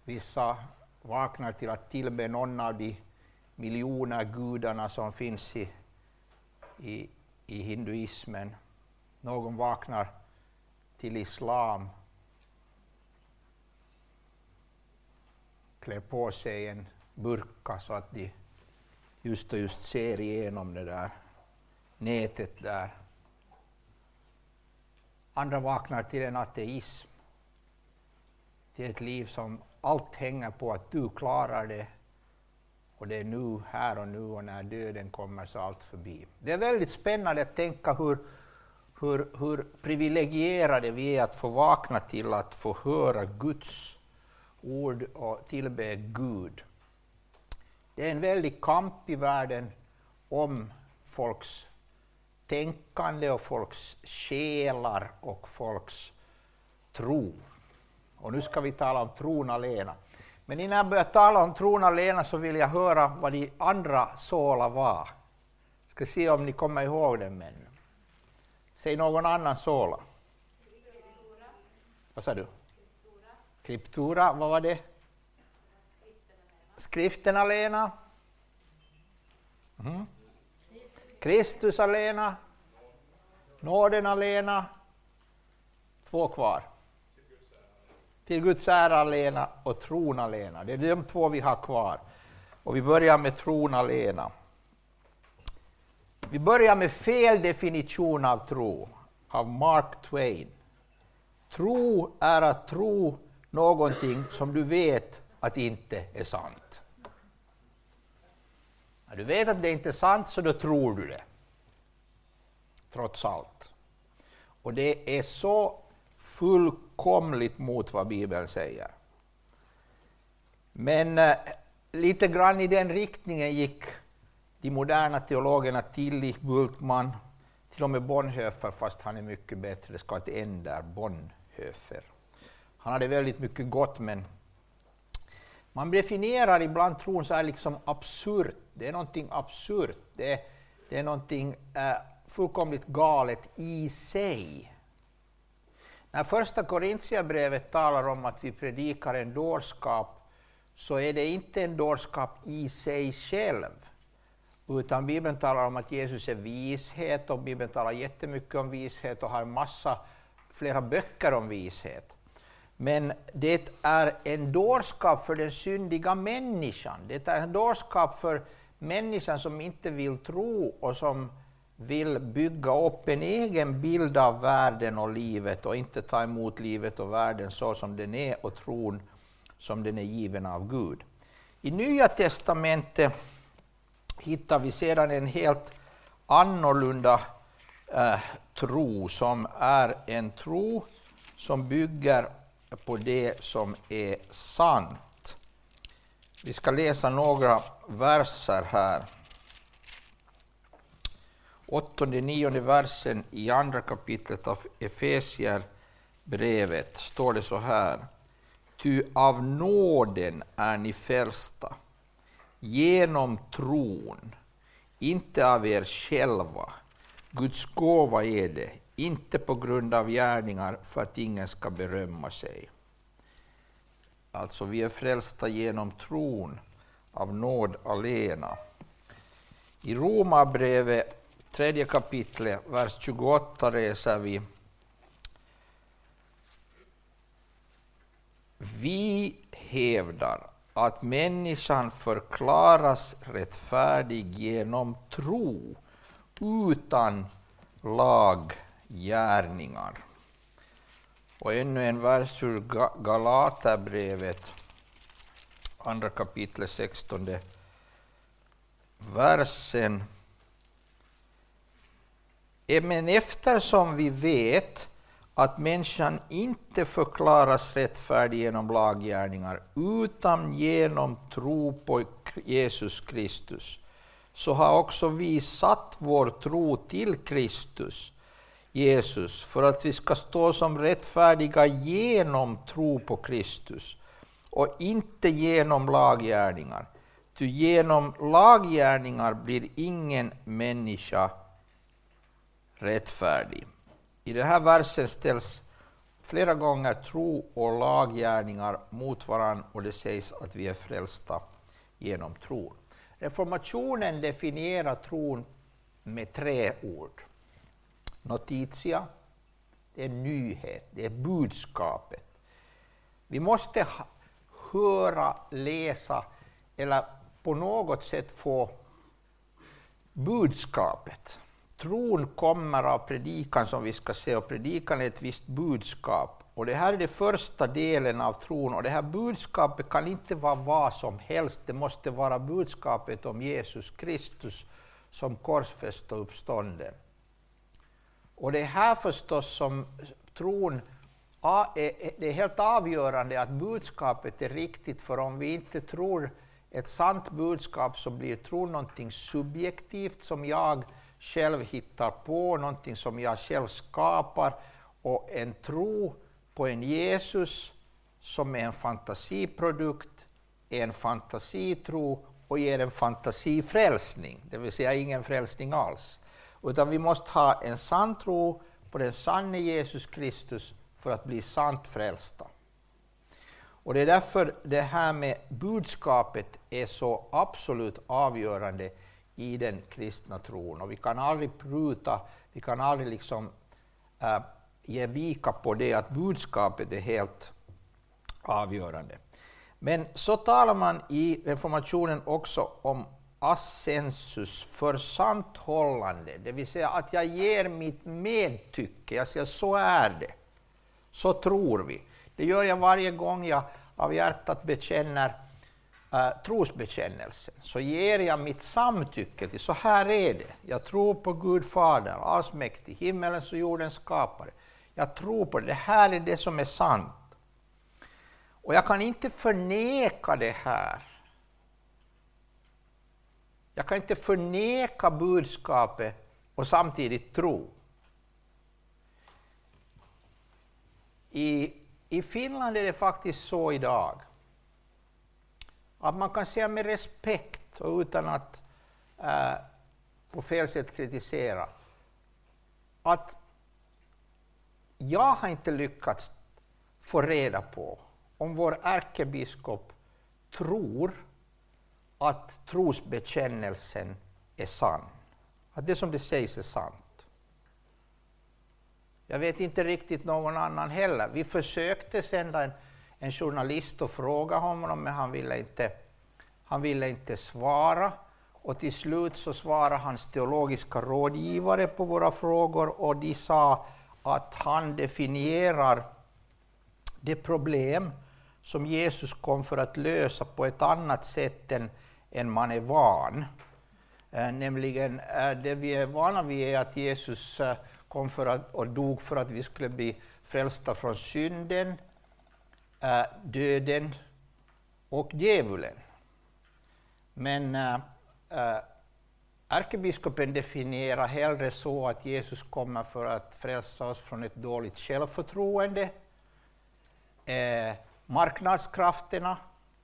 Vissa vaknar till att tillbe någon av de miljoner gudarna som finns i hinduismen. Någon vaknar till islam, klär på sig en burka så att de just ser igenom det där nätet där. Andra vaknar till en ateism, till ett liv som allt hänger på att du klarar det, och det är nu, här och nu, och när döden kommer så allt förbi. Det är väldigt spännande att tänka hur privilegierade vi är att få vakna till att få höra Guds ord och tillbe Gud. Det är en väldig kamp i världen om folks tänkande och folks själar och folks tro. Och nu ska vi tala om tron alena. Men innan jag börjar tala om tron alena så vill jag höra vad de andra såla var. Ska se om ni kommer ihåg den, men säg någon annan såla. Vad sa du? Scriptura, vad var det? Skriften alena. Kristus alena. Nåden alena. 2 kvar. Till Guds ära alena och tron alena. Det är de 2 vi har kvar. Och vi börjar med tron alena. Vi börjar med fel definition av tro, av Mark Twain. Tro är att tro någonting som du vet att inte är sant. När du vet att det inte är sant så då tror du det. Trots allt. Och det är så fullkomligt mot vad Bibeln säger. Men lite grann i den riktningen gick de moderna teologerna Tillich, Bultmann, till och med Bonhoeffer, fast han är mycket bättre, det ska ett en där, Bonhoeffer. Han hade väldigt mycket gott, men man definierar ibland tron så här liksom absurt. Det är någonting absurt, det är någonting fullkomligt galet i sig. När första Korintierbrevet talar om att vi predikar en dårskap, så är det inte en dårskap i sig själv. Utan Bibeln talar om att Jesus är vishet, och Bibeln talar jättemycket om vishet och har flera böcker om vishet. Men det är en dårskap för den syndiga människan. Det är en dårskap för människan som inte vill tro och som vill bygga upp en egen bild av världen och livet och inte ta emot livet och världen så som den är och tron som den är given av Gud. I Nya testamentet hittar vi sedan en helt annorlunda tro, som är en tro som bygger på det som är sant. Vi ska läsa några verser här. 8-9 versen i andra kapitlet av Efesierbrevet står det så här: Ty av nåden är ni frälsta, genom tron, inte av er själva. Guds gåva är det, inte på grund av gärningar, för att ingen ska berömma sig. Alltså vi är frälsta genom tron, av nåd alena. I Romarbrevet 3 kapitlet, vers 28 läser vi: Vi hävdar att människan förklaras rättfärdig genom tro, utan laggärningar. Och ännu en vers ur Galaterbrevet, 2 kapitlet 16 versen. Men eftersom vi vet att människan inte förklaras rättfärdig genom laggärningar utan genom tro på Jesus Kristus, så har också vi satt vår tro till Kristus, Jesus, för att vi ska stå som rättfärdiga genom tro på Kristus och inte genom laggärningar. Ty genom laggärningar blir ingen människa rättfärdig. I den här versen ställs flera gånger tro och laggärningar mot varandra och det sägs att vi är frälsta genom tron. Reformationen definierar tron med 3 ord. Notitia, det är nyhet, det är budskapet. Vi måste höra, läsa eller på något sätt få budskapet. Tron kommer av predikan som vi ska se, och predikan är ett visst budskap. Och det här är den första delen av tron, och det här budskapet kan inte vara vad som helst. Det måste vara budskapet om Jesus Kristus som korsfäst och uppstånden. Och det är här förstås som tron det är helt avgörande att budskapet är riktigt, för om vi inte tror ett sant budskap så blir tron någonting subjektivt som jag själv hittar på, någonting som jag själv skapar, och en tro på en Jesus som är en fantasiprodukt, en fantasitro och ger en fantasifrälsning, det vill säga ingen frälsning alls. Utan vi måste ha en sann tro på den sanne Jesus Kristus för att bli sant frälsta. Och det är därför det här med budskapet är så absolut avgörande i den kristna tron. Och vi kan aldrig pruta, vi kan aldrig liksom ge vika på det att budskapet är helt avgörande. Men så talar man i reformationen också om assensus, försanthållande, det vill säga att jag ger mitt medtycke, jag säger så är det, så tror vi. Det gör jag varje gång jag av hjärtat bekänner trosbekännelsen, så ger jag mitt samtycke till så här är det. Jag tror på Gud Fader, allsmäktig, himmelens och jordens skapare. Jag tror på det, det här är det som är sant. Och jag kan inte förneka det här. Jag kan inte förneka budskapet och samtidigt tro. I Finland är det faktiskt så idag att man kan säga med respekt och utan att på fel sätt kritisera att jag har inte lyckats få reda på om vår ärkebiskop tror att trosbekännelsen är sann. Att det som det sägs är sant. Jag vet inte riktigt någon annan heller. Vi försökte sända en journalist och fråga honom, men han ville inte svara. Och till slut så svarade hans teologiska rådgivare på våra frågor, och de sa att han definierar det problem som Jesus kom för att lösa på ett annat sätt än man är van. Nämligen det vi är vana vid är att Jesus kom och dog för att vi skulle bli frälsta från synden, döden och djävulen. Men ärkebiskopen definierar hellre så att Jesus kommer för att frälsa oss från ett dåligt självförtroende, marknadskrafterna,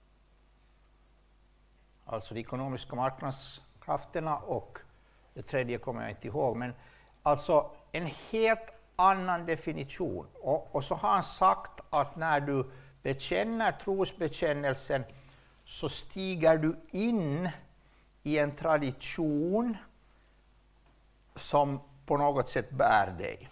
alltså de ekonomiska marknadskrafterna, och det tredje kommer jag inte ihåg, men alltså en helt annan definition. Och så har han sagt att när du bekänner trosbekännelsen så stiger du in i en tradition som på något sätt bär dig.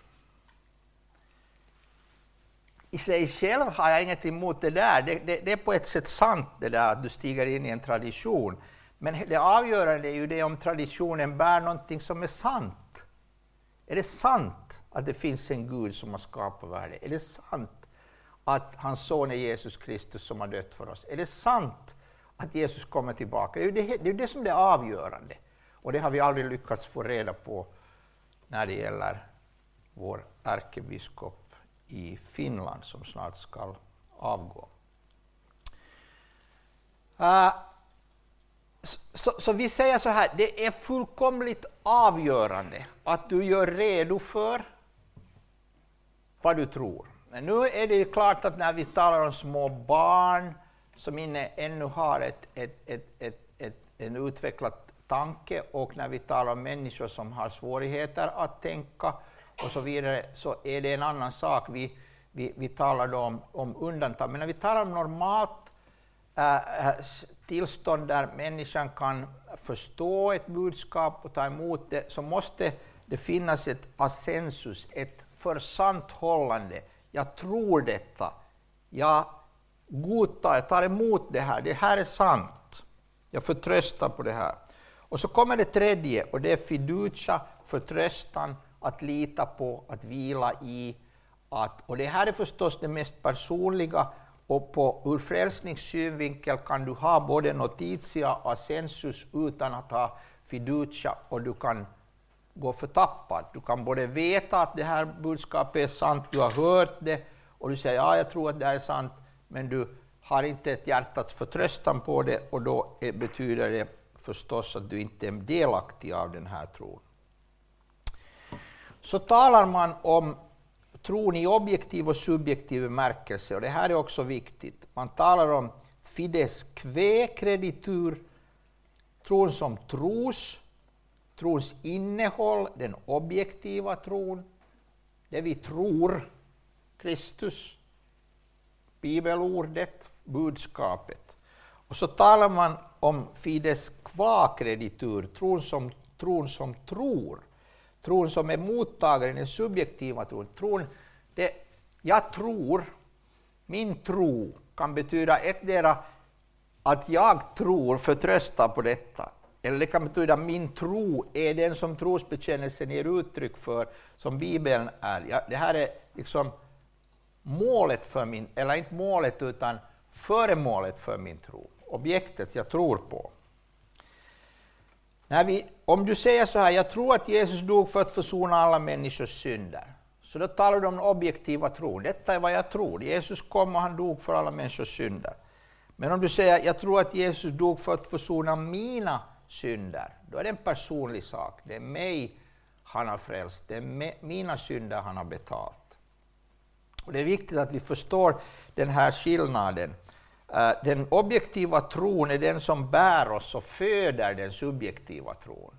I sig själv har jag inget emot det där. Det är på ett sätt sant det där att du stiger in i en tradition. Men det avgörande är ju det om traditionen bär någonting som är sant. Är det sant att det finns en Gud som har skapat världen? Är det sant att hans son är Jesus Kristus som har dött för oss? Är det sant att Jesus kommer tillbaka? Det är det som är avgörande. Och det har vi aldrig lyckats få reda på när det gäller vår ärkebiskop i Finland som snart ska avgå. Så vi säger så här, det är fullkomligt avgörande att du gör redo för vad du tror. Men nu är det klart att när vi talar om små barn som ännu har en utvecklad tanke, och när vi talar om människor som har svårigheter att tänka och så vidare, så är det en annan sak. vi talar då om undantag. Men när vi talar om normalt tillstånd där människan kan förstå ett budskap och ta emot det, så måste det finnas ett assensus, ett försanthållande. Jag tror detta. Jag godtar, jag tar emot det här är sant. Jag förtröstar på det här. Och så kommer det tredje, och det är fiducia, förtröstan, att lita på, att vila i. Och det här är förstås det mest personliga, och ur frälsningssynvinkel kan du ha både notitia och assensus utan att ha fiducia, och du kan gå förtappad. Du kan både veta att det här budskapet är sant, du har hört det, och du säger ja, jag tror att det är sant, men du har inte ett hjärtats förtröstan på det, och då betyder det förstås att du inte är delaktig av den här tron. Så talar man om tron i objektiv och subjektiv bemärkelse, och det här är också viktigt. Man talar om fides que creditur, tron som trons innehåll, den objektiva tron, det vi tror, Kristus, bibelordet, budskapet. Och så talar man om fides qua creditur, tron som tror. Tron som är mottagaren, den subjektiva tron. Jag tror, min tro kan betyda ettdera att jag tror, förtröstar på detta. Eller det kan betyda att min tro är den som trosbekännelsen ger uttryck för, som Bibeln är. Det här är liksom målet för min, eller inte målet utan föremålet för min tro. Objektet jag tror på. Om du säger så här, jag tror att Jesus dog för att försona alla människors synder. Så då talar du om den objektiva tron. Detta är vad jag tror. Jesus kom och han dog för alla människors synder. Men om du säger, jag tror att Jesus dog för att försona mina synder. Då är det en personlig sak. Det är mig han har frälst. Det är mina synder han har betalt. Och det är viktigt att vi förstår den här skillnaden. Den objektiva tron är den som bär oss och föder den subjektiva tron.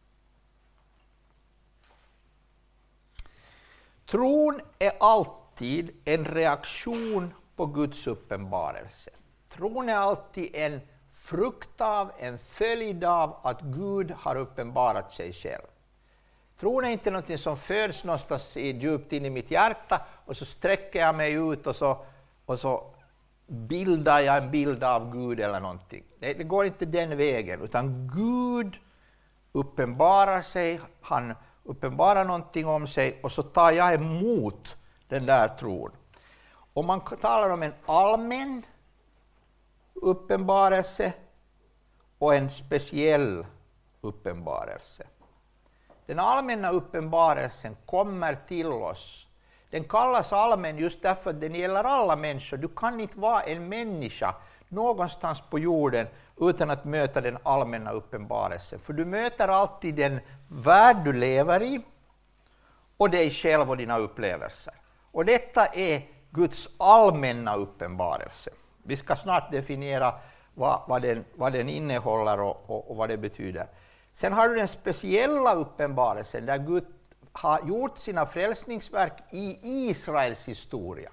Tron är alltid en reaktion på Guds uppenbarelse. Tron är alltid en frukt av, en följd av att Gud har uppenbarat sig själv. Tron är inte något som föds någonstans djupt in i mitt hjärta och så sträcker jag mig ut och så bildar jag en bild av Gud eller någonting. Det går inte den vägen, utan Gud uppenbarar sig, han uppenbarar någonting om sig och så tar jag emot den där tron. Om man talar om en allmän uppenbarelse och en speciell uppenbarelse. Den allmänna uppenbarelsen kommer till oss. Den kallas allmän just därför att den gäller alla människor. Du kan inte vara en människa någonstans på jorden utan att möta den allmänna uppenbarelsen. För du möter alltid den värld du lever i och dig själv och dina upplevelser. Och detta är Guds allmänna uppenbarelse. Vi ska snart definiera vad den innehåller och vad det betyder. Sen har du den speciella uppenbarelsen där Gud har gjort sina frälsningsverk i Israels historia.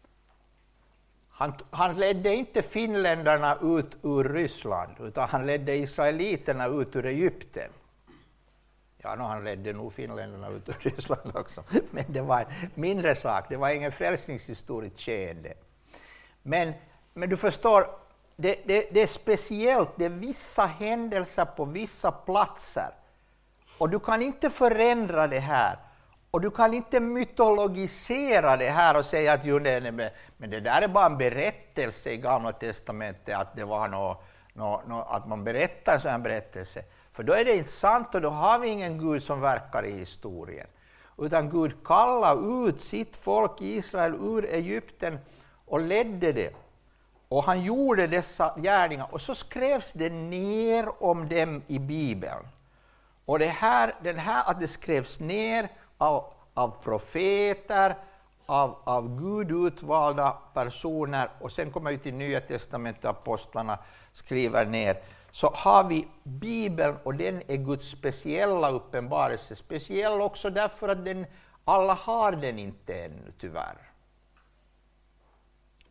Han ledde inte finländarna ut ur Ryssland, utan han ledde israeliterna ut ur Egypten. Ja, han ledde nog finländarna ut ur Ryssland också, men det var en mindre sak. Det var ingen frälsningshistoriskt skeende. Men du förstår, det är speciellt, det är vissa händelser på vissa platser. Och du kan inte förändra det här. Och du kan inte mytologisera det här och säga att men det där är bara en berättelse i Gamla testamentet, att det var att man berättar en sån här berättelse. För då är det inte sant och då har vi ingen Gud som verkar i historien. Utan Gud kallade ut sitt folk Israel ur Egypten och ledde det. Och han gjorde dessa gärningar och så skrevs det ner om dem i Bibeln. Och den här att det skrevs ner av profeter, av Gud utvalda personer, och sen kommer vi till Nya testamentet, apostlarna skriver ner, så har vi Bibeln och den är Guds speciella uppenbarelse. Speciell också därför att alla har den inte ännu tyvärr.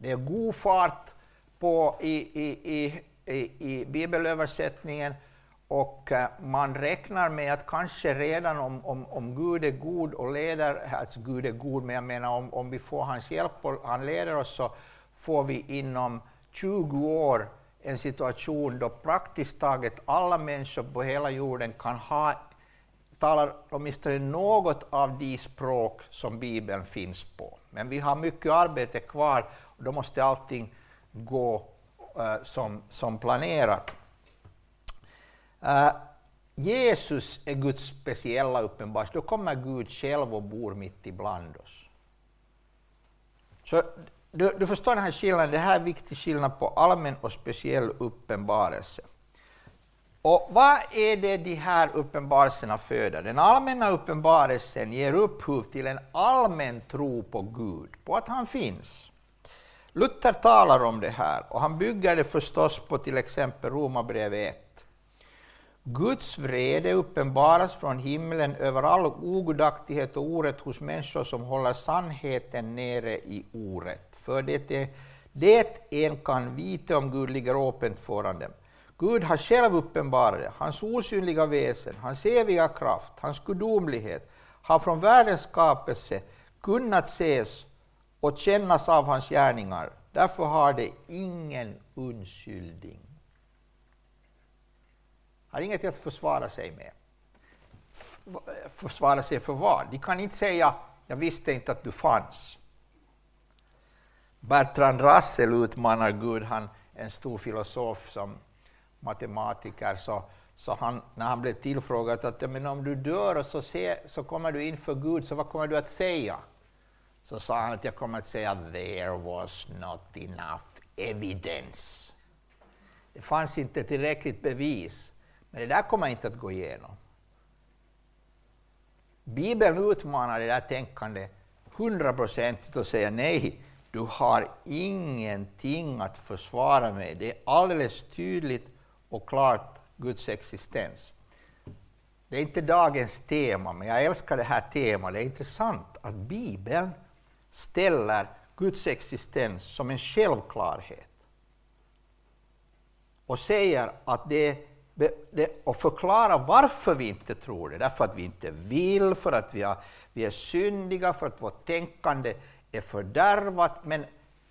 Det är god fart på i bibelöversättningen, och man räknar med att kanske redan om Gud är god och leder, alltså Gud är god, men jag menar om vi får hans hjälp och han leder oss, så får vi inom 20 år en situation då praktiskt taget alla människor på hela jorden kan talar åtminstone något av de språk som Bibeln finns på. Men vi har mycket arbete kvar, och då måste allting gå som planerat. Jesus är Guds speciella uppenbarelse. Då kommer Gud själv och bor mitt ibland oss. Så du förstår den här skillnaden. Det här är en viktig skillnad på allmän och speciell uppenbarelse. Och vad är det de här uppenbarelserna föder? Den allmänna uppenbarelsen ger upphov till en allmän tro på Gud, på att han finns. Luther talar om det här, och han bygger det förstås på till exempel Romarbrevet 1. Guds vrede uppenbaras från himlen över all ogudaktighet och orätt hos människor som håller sannheten nere i orätt. För det en kan vita om Gud ligger öppet föran dem. Gud har själv uppenbarat det. Hans osynliga väsen, hans eviga kraft, hans gudomlighet har från världens skapelse kunnat ses och kännas av hans gärningar. Därför har det ingen undskyldning. Har inget att försvara sig med. Försvara sig för vad? De kan inte säga, jag visste inte att du fanns. Bertrand Russell utmanar Gud, han en stor filosof som matematiker, så han, när han blev tillfrågad att men om du dör och så kommer du inför Gud, så vad kommer du att säga? Så sa han att jag kommer att säga, there was not enough evidence. Det fanns inte tillräckligt bevis. Men det där kommer inte att gå igenom. Bibeln utmanar det där tänkande 100% och säger nej, du har ingenting att försvara med. Det är alldeles tydligt och klart Guds existens. Det är inte dagens tema, men jag älskar det här temat. Det är intressant att Bibeln ställer Guds existens som en självklarhet. Och säger att och förklara varför vi inte tror det. Därför att vi inte vill, för att vi är syndiga, för att vårt tänkande är fördärvat. Men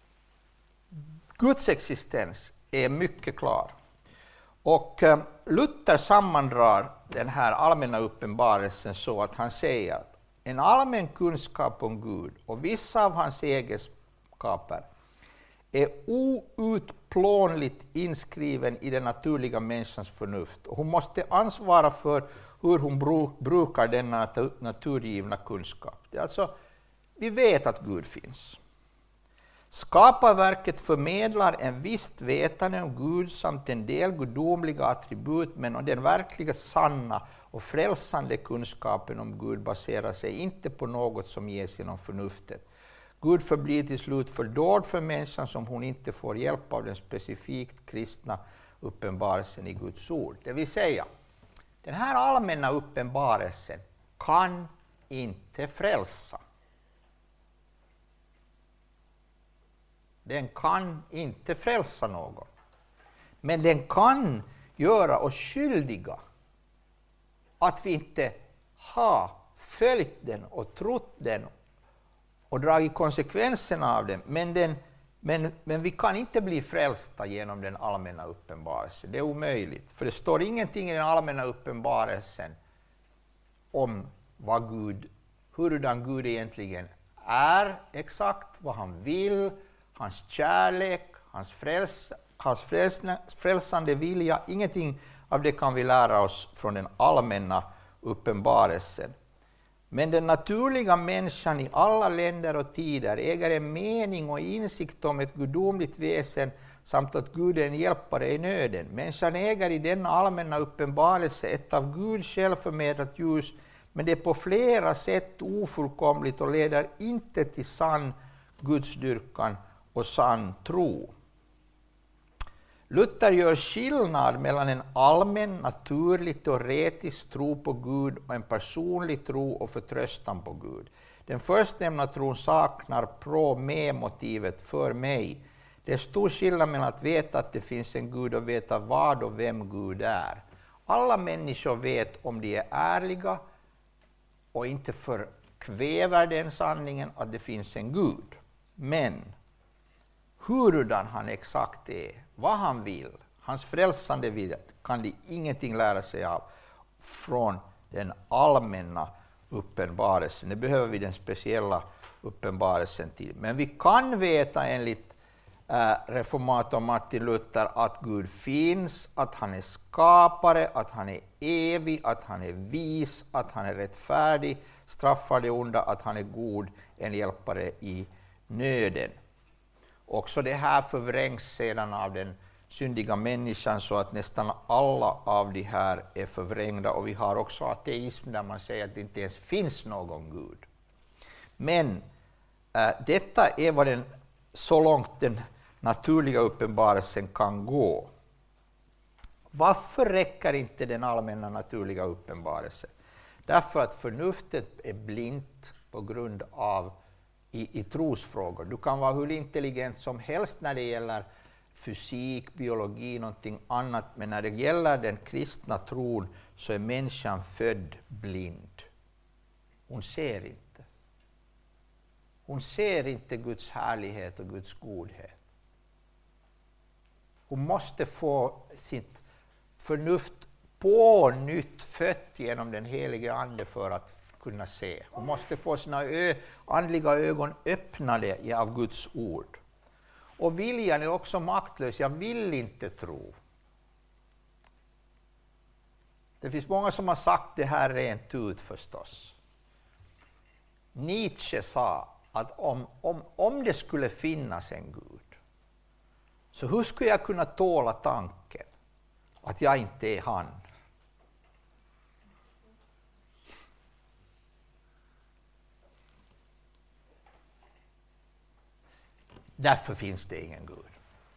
Guds existens är mycket klar. Och Luther sammandrar den här allmänna uppenbarelsen så att han säger att en allmän kunskap om Gud och vissa av hans egenskaper är outplånligt inskriven i den naturliga människans förnuft. Och hon måste ansvara för hur hon brukar denna naturgivna kunskap. Det är alltså, vi vet att Gud finns. Skaparverket förmedlar en visst vetande om Gud samt en del gudomliga attribut, men den verkliga sanna och frälsande kunskapen om Gud baserar sig inte på något som ges genom förnuftet. Gud förblir till slut fördold för människan som hon inte får hjälp av den specifikt kristna uppenbarelsen i Guds ord. Det vill säga, den här allmänna uppenbarelsen kan inte frälsa. Den kan inte frälsa någon. Men den kan göra oss skyldiga att vi inte har följt den och trott den och dragit konsekvenserna av den. Men vi kan inte bli frälsta genom den allmänna uppenbarelsen. Det är omöjligt. För det står ingenting i den allmänna uppenbarelsen om hurdan Gud egentligen är exakt, vad han vill, hans kärlek, hans frälsande vilja. Ingenting av det kan vi lära oss från den allmänna uppenbarelsen. Men den naturliga människan i alla länder och tider äger en mening och insikt om ett gudomligt väsen samt att Gud är en hjälpare i nöden. Människan äger i denna allmänna uppenbarelse ett av Gud själv förmedlat ljus, men det är på flera sätt ofullkomligt och leder inte till sann gudsdyrkan och sann tro. Luther gör skillnad mellan en allmän, naturlig, teoretisk tro på Gud och en personlig tro och förtröstan på Gud. Den förstnämnda tron saknar pro-me-motivet för mig. Det är stor skillnad mellan att veta att det finns en Gud och veta vad och vem Gud är. Alla människor vet om de är ärliga och inte förkväver den sanningen att det finns en Gud. Men hurudan han exakt är, vad han vill, hans frälsande vilja, kan de ingenting lära sig av från den allmänna uppenbarelsen. Det behöver vi den speciella uppenbarelsen till. Men vi kan veta enligt reformator Martin Luther att Gud finns, att han är skapare, att han är evig, att han är vis, att han är rättfärdig, straffar det onda, att han är god, en hjälpare i nöden. Också det här förvrängs sedan av den syndiga människan så att nästan alla av de här är förvrängda, och vi har också ateism där man säger att det inte ens finns någon Gud. Men detta är vad så långt den naturliga uppenbarelsen kan gå. Varför räcker inte den allmänna naturliga uppenbarelsen? Därför att förnuftet är blint på grund av i trosfrågor. Du kan vara hur intelligent som helst när det gäller fysik, biologi, någonting annat, men när det gäller den kristna tron så är människan född blind. Hon ser inte. Hon ser inte Guds härlighet och Guds godhet. Hon måste få sitt förnuft på nytt fött genom den helige Ande för att kunna se. Hon måste få sina andliga ögon öppnade av Guds ord. Och viljan är också maktlös. Jag vill inte tro. Det finns många som har sagt det här rent ut förstås. Nietzsche sa att om det skulle finnas en Gud, så hur skulle jag kunna tåla tanken att jag inte är han? Därför finns det ingen Gud.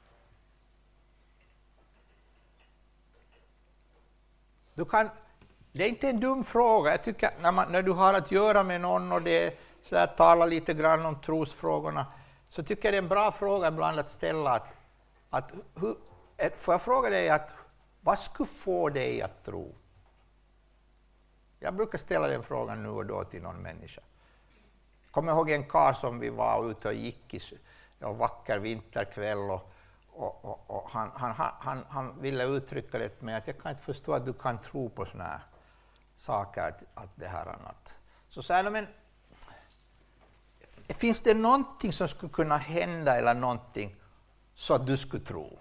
Det är inte en dum fråga. Jag tycker när du har att göra med någon och det så där, talar lite grann om trosfrågorna, så tycker jag det är en bra fråga ibland att ställa. Får jag fråga dig vad skulle få dig att tro? Jag brukar ställa den frågan nu och då till någon människa. Kommer ihåg en karl som vi var ute och gick i en vacker vinterkväll och han ville uttrycka det med att jag kan inte förstå att du kan tro på såna här saker, att det här annat. Så sa jag, men finns det någonting som skulle kunna hända eller någonting så att du skulle tro?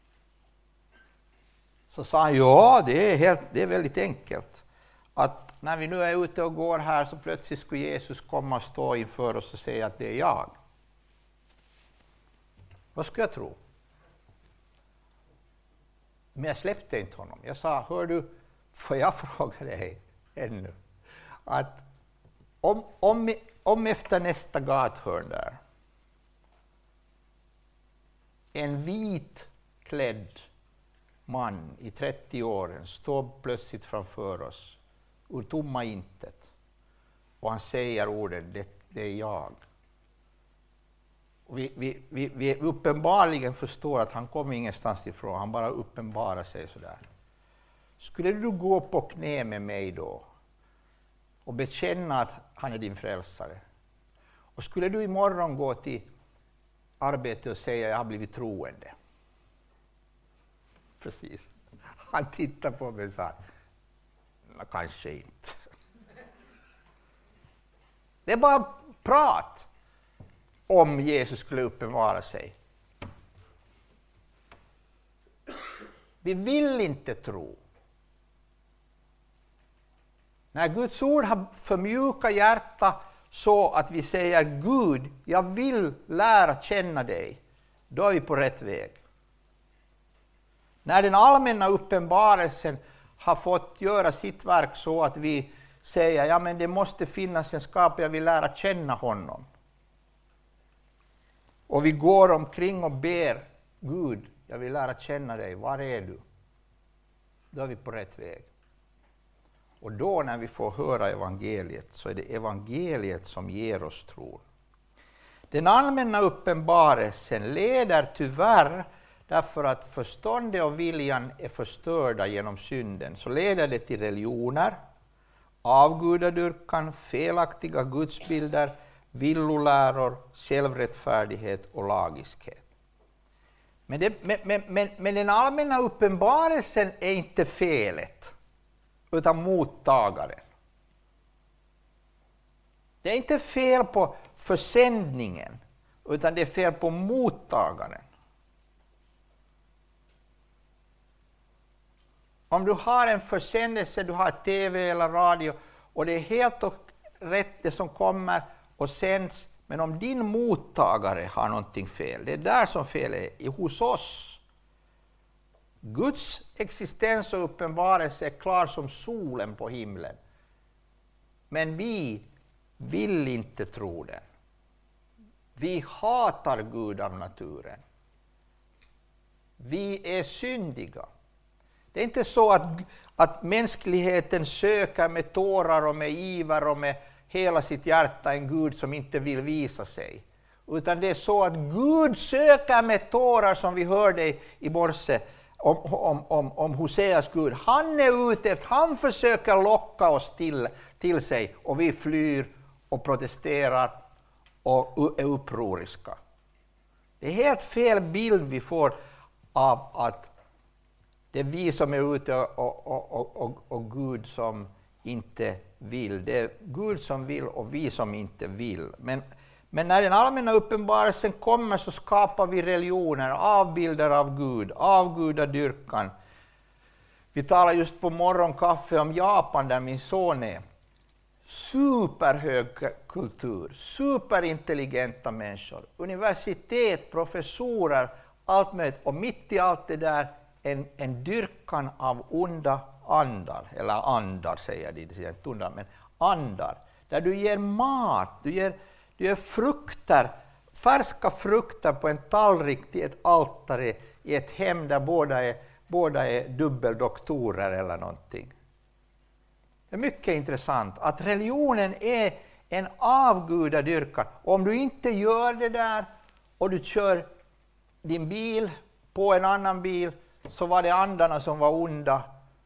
Så sa han, ja, det är väldigt enkelt. Att när vi nu är ute och går här så plötsligt skulle Jesus komma och stå inför oss och säga att det är jag. Vad skulle jag tro? Men jag släppte inte honom. Jag sa, hör du, får jag fråga dig ännu? Att om efter nästa gathörn där en vitklädd man i 30-åren står plötsligt framför oss ur tomma intet och han säger orden, det är jag. Och vi uppenbarligen förstår att han kommer ingenstans ifrån, han bara uppenbarar sig sådär. Skulle du gå på knä med mig då och bekänna att han är din frälsare? Och skulle du imorgon gå till arbetet och säga jag har blivit troende? Precis. Han tittar på mig och sa, kanske inte. Det är bara prat om Jesus skulle uppenbara sig. Vi vill inte tro. När Guds ord har förmjukat hjärta så att vi säger Gud, jag vill lära känna dig, då är vi på rätt väg. När den allmänna uppenbarelsen har fått göra sitt verk så att vi säger, ja men det måste finnas en skapare, jag vill lära känna honom. Och vi går omkring och ber, Gud, jag vill lära känna dig, var är du? Då är vi på rätt väg. Och då när vi får höra evangeliet så är det evangeliet som ger oss tron. Den allmänna uppenbarelsen leder tyvärr, därför att förståndet och viljan är förstörda genom synden, så leder det till religioner, avgudadyrkan, felaktiga gudsbilder, villoläror, självrättfärdighet och lagiskhet. Men den allmänna uppenbarelsen är inte felet, utan mottagaren. Det är inte fel på försändningen, utan det är fel på mottagaren. Om du har en försändelse, du har tv eller radio och det är helt och rätt det som kommer och sänds, men om din mottagare har någonting fel, det är där som fel är hos oss. Guds existens och uppenbarelse är klar som solen på himlen. Men vi vill inte tro den. Vi hatar Gud av naturen. Vi är syndiga. Det är inte så att mänskligheten söker med tårar och med iver och med hela sitt hjärta en Gud som inte vill visa sig. Utan det är så att Gud söker med tårar, som vi hörde i morse om Hoseas Gud. Han är ute efter, han försöker locka oss till sig, och vi flyr och protesterar och är upproriska. Det är helt fel bild vi får av att det är vi som är ute och Gud som inte vill. Det är Gud som vill och vi som inte vill. Men när den allmänna uppenbarelsen kommer så skapar vi religioner, avbilder av Gud, avgudadyrkan. Vi talar just på morgonkaffe om Japan där min son är. Superhög kultur, superintelligenta människor, universitet, professorer, allt möjligt. Och mitt i allt det där en dyrkan av onda andar, eller andar säger de, det säger inte onda, men andar. Där du ger mat, du ger frukter, färska frukter på en tallrik till ett altare i ett hem där båda är dubbeldoktorer eller någonting. Det är mycket intressant att religionen är en avgudadyrkan. Om du inte gör det där och du kör din bil på en annan bil, så var det andarna som var onda.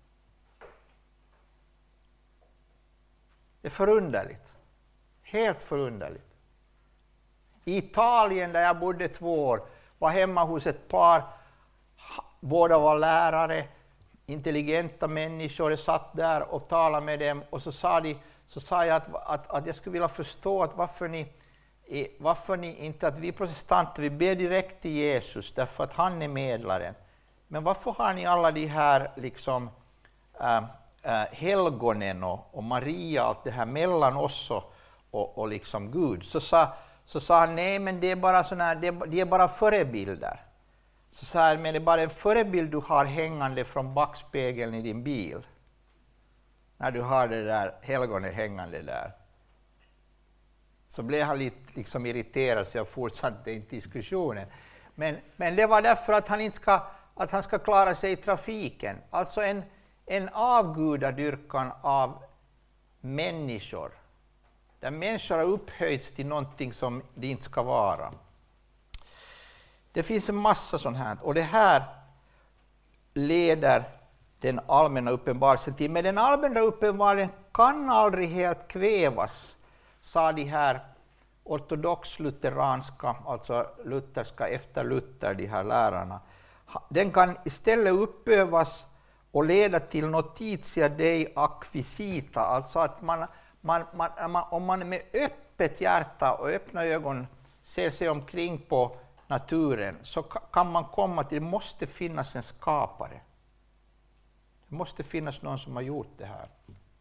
Det är förunderligt. Helt förunderligt. I Italien där jag bodde 2 år var hemma hos ett par, båda var lärare, intelligenta människor. Jag satt där och talade med dem och så sa jag att jag skulle vilja förstå att varför ni inte, att vi protestanter vi ber direkt till Jesus därför att han är medlaren. Men varför har ni alla de här liksom helgonen och Maria, allt det här mellan oss och liksom Gud? Så sa han, nej, men det är bara såna, det är bara förebilder. Så sa han, men det är bara en förebild du har hängande från backspegeln i din bil. När du har det där helgonet hängande där. Så blev han lite liksom irriterad, så jag fortsatte inte diskussionen. Men det var därför att han ska klara sig i trafiken. Alltså en avgudadyrkan av människor. Där människor har upphöjts till någonting som det inte ska vara. Det finns en massa sånt här. Och det här leder den allmänna uppenbarelsen till. Men den allmänna uppenbarelsen kan aldrig helt kvävas, sa de här ortodox-lutheranska, alltså lutherska efter Luther, de här lärarna. Den kan istället uppövas och leda till notitia dei acquisita, alltså att om man med öppet hjärta och öppna ögon ser sig omkring på naturen, så kan man komma till, det måste finnas en skapare. Det måste finnas någon som har gjort det här.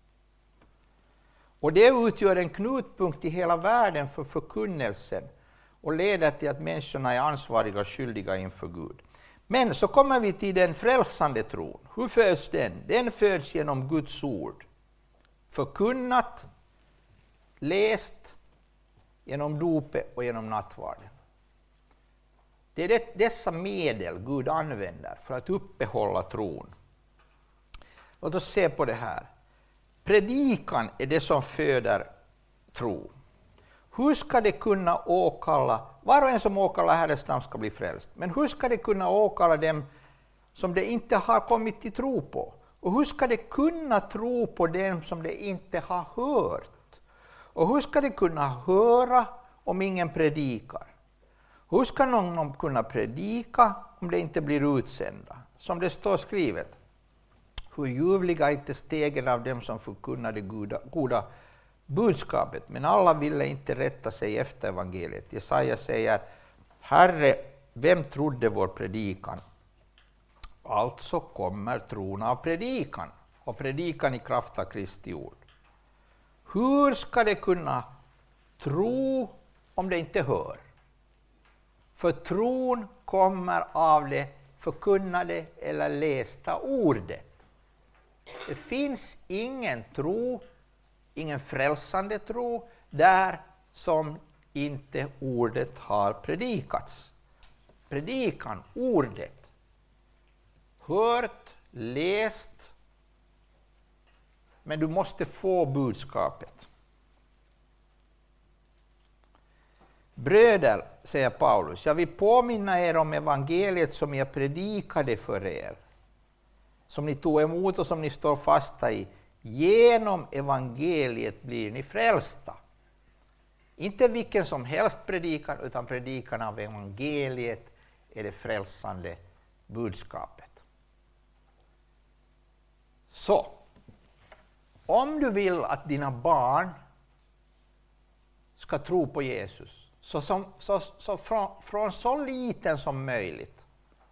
Och det utgör en knutpunkt i hela världen för förkunnelsen och leder till att människorna är ansvariga och skyldiga inför Gud. Men så kommer vi till den frälsande tron. Hur föds den? Den föds genom Guds ord. Förkunnat, läst genom dopet och genom nattvarden. Det är dessa medel Gud använder för att uppehålla tron. Låt oss se på det här. Predikan är det som föder tro. Hur ska det kunna åkalla, var och en som åkallar Herrens namn ska bli frälst, men hur ska det kunna åkalla dem som det inte har kommit till tro på? Och hur ska det kunna tro på dem som det inte har hört? Och hur ska det kunna höra om ingen predikar? Hur ska någon kunna predika om det inte blir utsända? Som det står skrivet. Hur ljuvliga är inte stegen av dem som förkunnar det goda budskapet, men alla ville inte rätta sig efter evangeliet. Jesaja säger, Herre, vem trodde vår predikan? Alltså kommer tron av predikan, och predikan i kraft av Kristi ord. Hur ska det kunna tro om det inte hör? För tron kommer av det förkunnade eller lästa ordet. Det finns ingen tro, ingen frälsande tro, där som inte ordet har predikats. Predikan, ordet, hört, läst, men du måste få budskapet. Bröder, säger Paulus, jag vill påminna er om evangeliet som jag predikade för er, som ni tog emot och som ni står fasta i. Genom evangeliet blir ni frälsta. Inte vilken som helst predikan, utan predikan av evangeliet är det frälsande budskapet. Så, om du vill att dina barn ska tro på Jesus, så från så liten som möjligt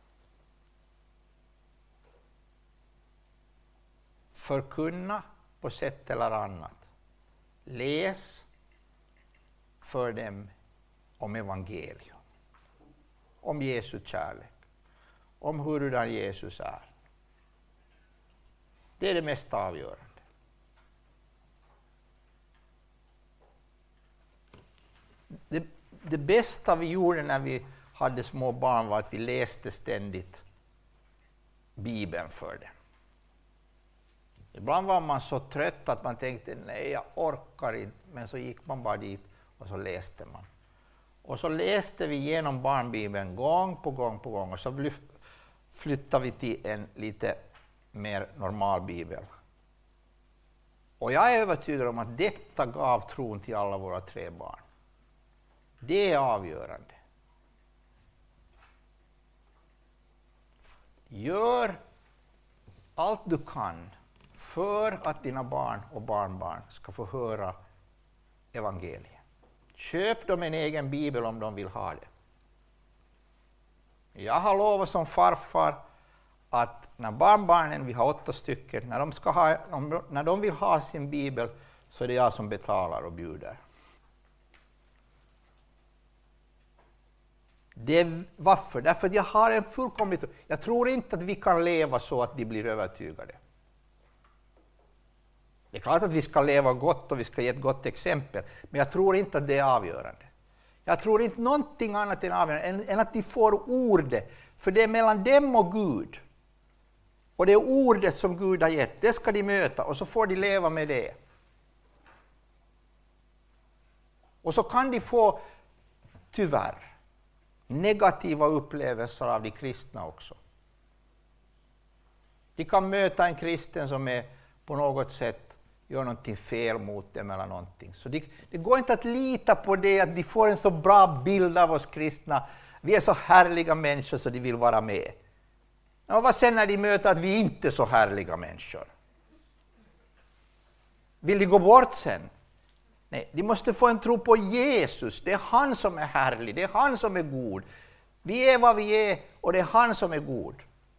förkunna på sätt eller annat. Läs för dem om evangelium, om Jesu kärlek, om hurdan Jesus är. Det är det mest avgörande. Det bästa vi gjorde när vi hade små barn var att vi läste ständigt Bibeln för dem. Ibland var man så trött att man tänkte, nej jag orkar inte, men så gick man bara dit och så läste man. Och så läste vi igenom barnbibeln gång på gång och så flyttade vi till en lite mer normal bibel. Och jag är övertygad om att detta gav tron till alla våra 3 barn. Det är avgörande. Gör allt du kan för att dina barn och barnbarn ska få höra evangeliet. Köp dem en egen bibel om de vill ha det. Jag har lovat som farfar att när barnbarnen, vi har 8 stycken, när de vill ha sin bibel så är det jag som betalar och bjuder. Varför? Därför att jag har en fullkomligt... Jag tror inte att vi kan leva så att de blir övertygade. Det är klart att vi ska leva gott och vi ska ge ett gott exempel, men jag tror inte att det är avgörande. Jag tror inte någonting annat än avgörande än att de får ordet, för det är mellan dem och Gud. Och det är ordet som Gud har gett, det ska de möta och så får de leva med det. Och så kan de få, tyvärr, negativa upplevelser av de kristna också. De kan möta en kristen som är på något sätt gör någonting fel mot dem eller någonting. Så det går inte att lita på det, att de får en så bra bild av oss kristna. Vi är så härliga människor så de vill vara med. Och vad sen när de möter att vi inte är så härliga människor? Vill de gå bort sen? Nej, de måste få en tro på Jesus. Det är han som är härlig, det är han som är god. Vi är vad vi är och det är han som är god.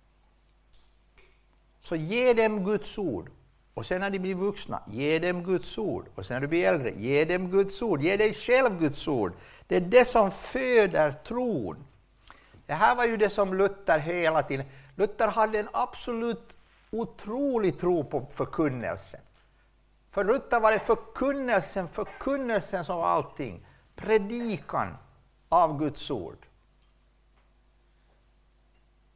Så ge dem Guds ord. Och sen när de blir vuxna, ge dem Guds ord. Och sen när du blir äldre, ge dem Guds ord. Ge dig själv Guds ord. Det är det som föder tron. Det här var ju det som Luther hela tiden... Luther hade en absolut otrolig tro på förkunnelsen. För Luther var det förkunnelsen som var allting. Predikan av Guds ord.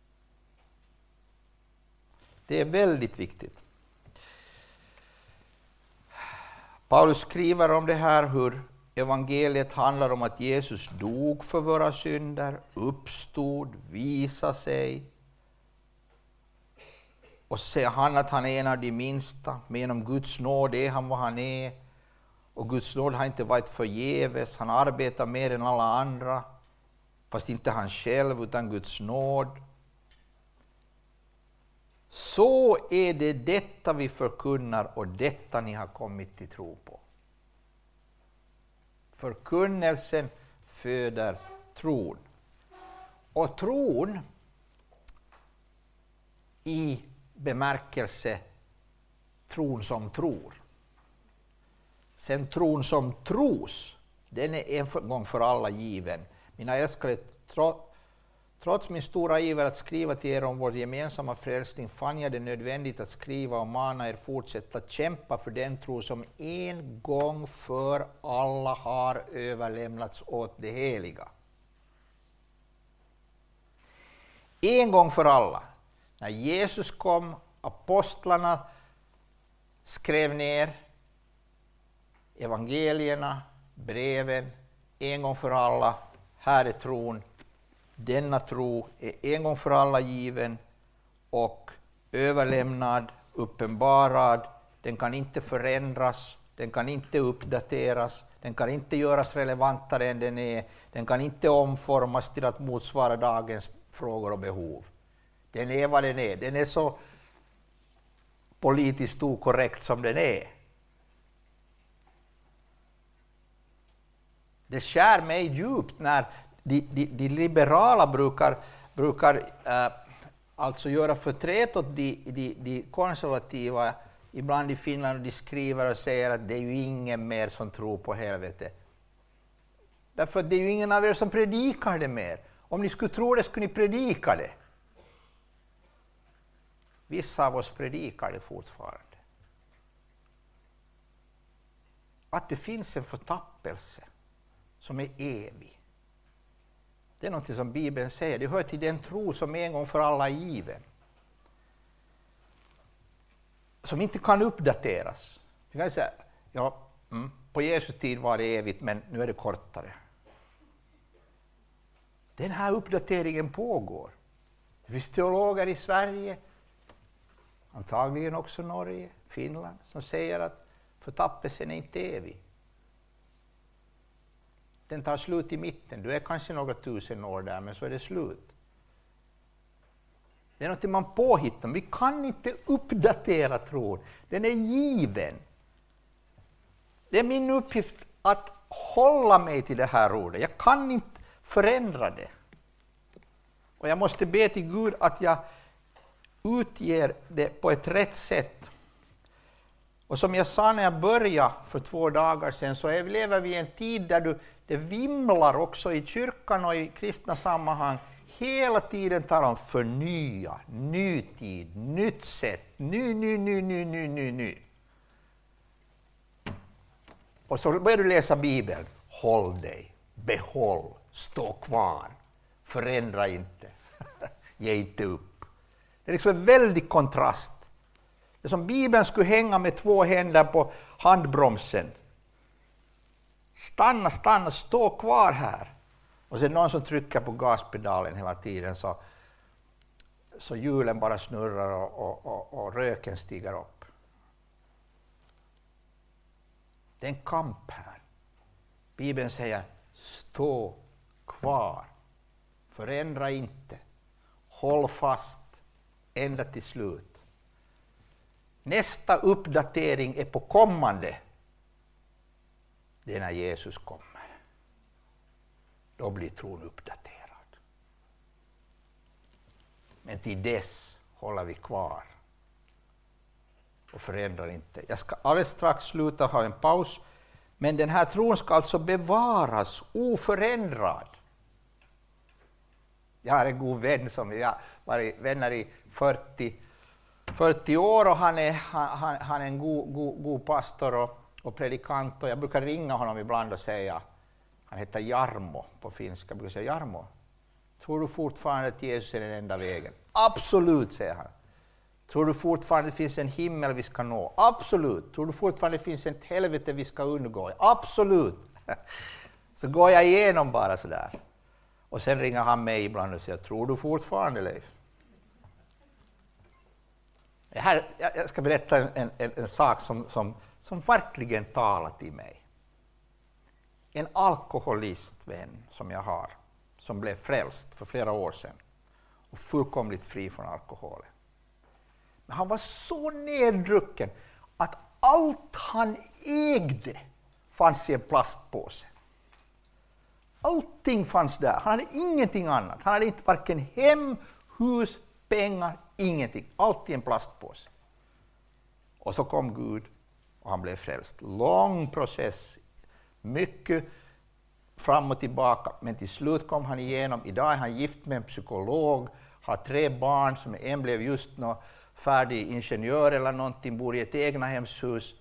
Det är väldigt viktigt. Paulus skriver om det här hur evangeliet handlar om att Jesus dog för våra synder, uppstod, visade sig. Och så säger han att han är en av de minsta, men genom Guds nåd är han vad han är. Och Guds nåd har inte varit förgäves, han arbetar mer än alla andra. Fast inte han själv utan Guds nåd. Så är det detta vi förkunnar och detta ni har kommit till tro på. Förkunnelsen föder tron. Och tron i bemärkelse tron som tror. Sen tron som tros, den är en gång för alla given. Mina älskade, trots min stora iver att skriva till er om vår gemensamma frälsning fann jag det nödvändigt att skriva och mana er fortsätta kämpa för den tro som en gång för alla har överlämnats åt det heliga. En gång för alla. När Jesus kom, apostlarna skrev ner evangelierna, breven, en gång för alla. Här är tron. Denna tro är en gång för alla given och överlämnad, uppenbarad. Den kan inte förändras, den kan inte uppdateras, den kan inte göras relevantare än den är. Den kan inte omformas till att motsvara dagens frågor och behov. Den är vad den är. Den är så politiskt okorrekt som den är. Det skär mig djupt när de liberala brukar alltså göra förtret åt de konservativa ibland i Finland, och de skriver och säger att det är ju ingen mer som tror på helvete. Därför att det är ju ingen av er som predikar det mer. Om ni skulle tro det skulle ni predika det. Vissa av oss predikar det fortfarande. Att det finns en förtappelse som är evig. Det är något som Bibeln säger. Det hör till den tro som en gång för alla är given. Som inte kan uppdateras. Jag kan säga, på Jesu tid var det evigt, men nu är det kortare. Den här uppdateringen pågår. Det finns teologer i Sverige, antagligen också Norge, Finland, som säger att förtappelsen är inte evig. Den tar slut i mitten. Du är kanske några tusen år där, men så är det slut. Det är något man påhittar. Vi kan inte uppdatera tron. Den är given. Det är min uppgift att hålla mig till det här ordet. Jag kan inte förändra det. Och jag måste be till Gud att jag utger det på ett rätt sätt. Och som jag sa när jag började för 2 dagar sedan, så lever vi i en tid där det vimlar också i kyrkan och i kristna sammanhang. Hela tiden tar om förnya, nytid, nytt sätt, ny. Och så börjar du läsa Bibeln. Håll dig, behåll, stå kvar, förändra inte, ge inte upp. Det är liksom en väldig kontrast. Det är som Bibeln skulle hänga med 2 händer på handbromsen. Stanna, stå kvar här. Och sen någon som trycker på gaspedalen hela tiden så hjulen bara snurrar och röken stiger upp. Det är en kamp här. Bibeln säger stå kvar. Förändra inte. Håll fast ända till slut. Nästa uppdatering är på kommande. Det är när Jesus kommer. Då blir tron uppdaterad. Men till dess håller vi kvar. Och förändrar inte. Jag ska alldeles strax sluta ha en paus. Men den här tron ska alltså bevaras oförändrad. Jag har en god vän som jag varit vänner i 40 år och han är en god pastor och predikant, och jag brukar ringa honom ibland och säga, han heter Jarmo på finska, jag brukar säga Jarmo, tror du fortfarande att Jesus är den enda vägen? Absolut, säger han. Tror du fortfarande det finns en himmel vi ska nå? Absolut. Tror du fortfarande det finns ett helvete vi ska undgå? Absolut. Så går jag igenom bara sådär. Och sen ringer han mig ibland och säger, tror du fortfarande, Leif? Jag ska berätta en sak som verkligen talar till mig. En alkoholistvän som jag har, som blev frälst för flera år sedan och fullkomligt fri från alkoholen. Men han var så neddrucken att allt han ägde fanns i en plastpåse. Allting fanns där. Han hade ingenting annat. Han hade inte varken hem, hus, pengar, ingenting. Allt i en plastpåse. Och så kom Gud och han blev frälst. Lång process. Mycket fram och tillbaka. Men till slut kom han igenom. Idag är han gift med en psykolog. Har 3 barn. Som en blev just färdig ingenjör eller någonting. Bor i ett egna hemshus.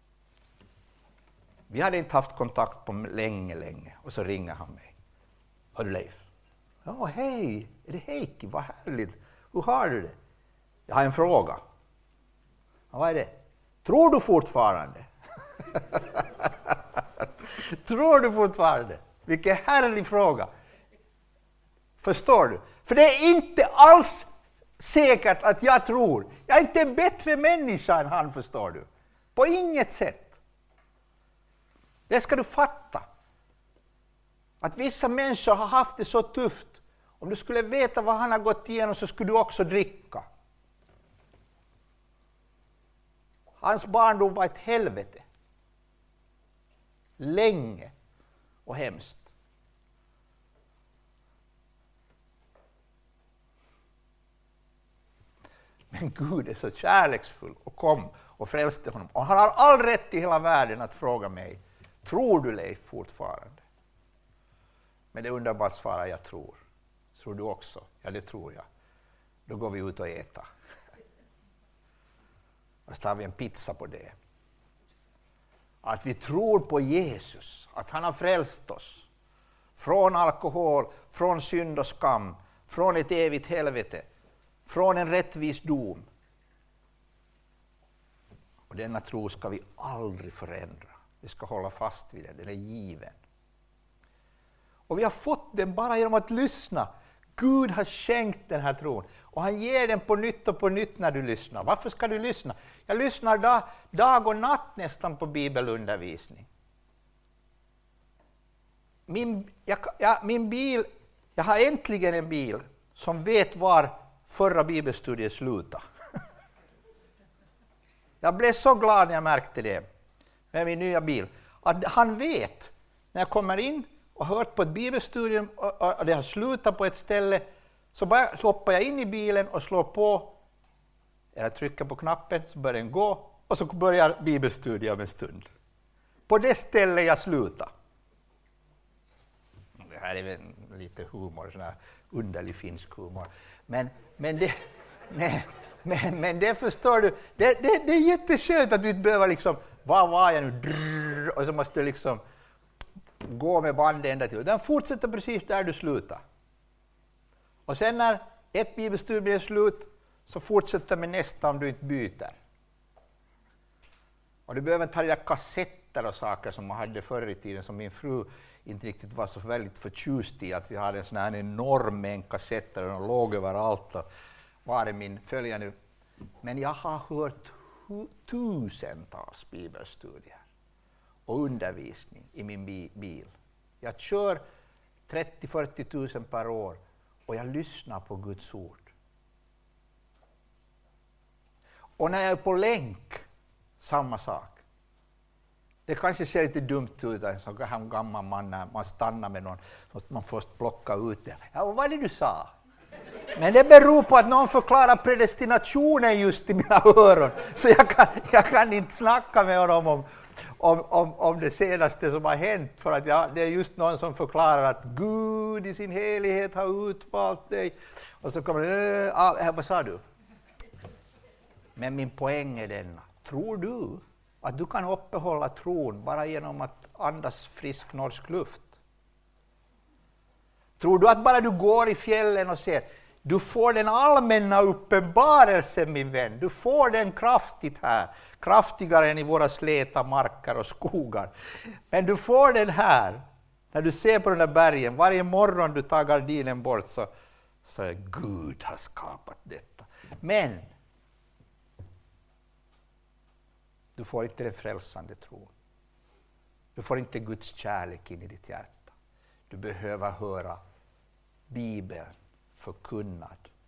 Vi hade inte haft kontakt på länge. Och så ringer han mig. Hör du, Leif? Ja, hej. Är det Heikki? Vad härligt. Hur har du det? Jag har en fråga. Ja, vad är det? Tror du fortfarande? Tror du fortfarande? Vilken härlig fråga. Förstår du? För det är inte alls säkert att jag tror. Jag är inte en bättre människa än han, förstår du. På inget sätt. Det ska du fatta. Att vissa människor har haft det så tufft. Om du skulle veta vad han har gått igenom så skulle du också dricka. Hans barndom var ett helvete. Länge och hemskt. Men Gud är så kärleksfull och kom och frälste honom. Och han har all rätt i hela världen att fråga mig, tror du, Leif, fortfarande? Men det är underbart svara, jag tror. Tror du också? Ja, det tror jag. Då går vi ut och äter. Och så tar vi en pizza på det. Att vi tror på Jesus. Att han har frälst oss. Från alkohol, från synd och skam. Från ett evigt helvete. Från en rättvis dom. Och denna tro ska vi aldrig förändra. Vi ska hålla fast vid den. Den är given. Och vi har fått den bara genom att lyssna. Gud har skänkt den här tron. Och han ger den på nytt och på nytt när du lyssnar. Varför ska du lyssna? Jag lyssnar dag och natt nästan på bibelundervisning. Jag har äntligen en bil som vet var förra bibelstudien slutade. Jag blev så glad när jag märkte det med min nya bil. Att han vet när jag kommer in och hört på ett bibelstudium och det har slutat på ett ställe, så bara hoppar jag in i bilen och slår på, eller trycker på knappen, så börjar den gå och så börjar bibelstudium om en stund. På det stället jag slutar. Det här är väl lite humor, sån här underlig finsk humor. Men det förstår du, det är jätteskönt att du inte behöver liksom, vad var jag nu, och så måste du liksom gå med bandet ända till. Den fortsätter precis där du slutar. Och sen när ett bibelstudium blir slut så fortsätter med nästa om du inte byter. Och du behöver ta de där kassetter och saker som man hade förr i tiden, som min fru inte riktigt var så väldigt förtjust i, att vi hade en sån här enorm mängd kassetter och de låg överallt och var det min följande. Men jag har hört tusentals bibelstudier och undervisning i min bil. Jag kör 30-40 000 per år och jag lyssnar på Guds ord. Och när jag är på länk, samma sak. Det kanske ser lite dumt ut, en sån här gammal man, när man stannar med någon, måste man först plocka ut det. Ja, vad var det du sa? Men det beror på att någon förklarar predestinationen just i mina öron. Så jag kan inte snacka med honom om det senaste som har hänt. För att det är just någon som förklarar att Gud i sin helighet har utvalt dig. Och så kommer det, vad sa du? Men min poäng är denna. Tror du att du kan uppehålla tron bara genom att andas frisk norsk luft? Tror du att bara du går i fjällen och ser, Du får den allmänna uppenbarelsen, min vän. Du får den kraftigt här. Kraftigare än i våra släta marker och skogar. Men du får den här. När du ser på den där bergen, varje morgon du tar gardinen bort så är Gud har skapat detta. Men du får inte den frälsande tron. Du får inte Guds kärlek in i ditt hjärta. Du behöver höra Bibeln förkunnad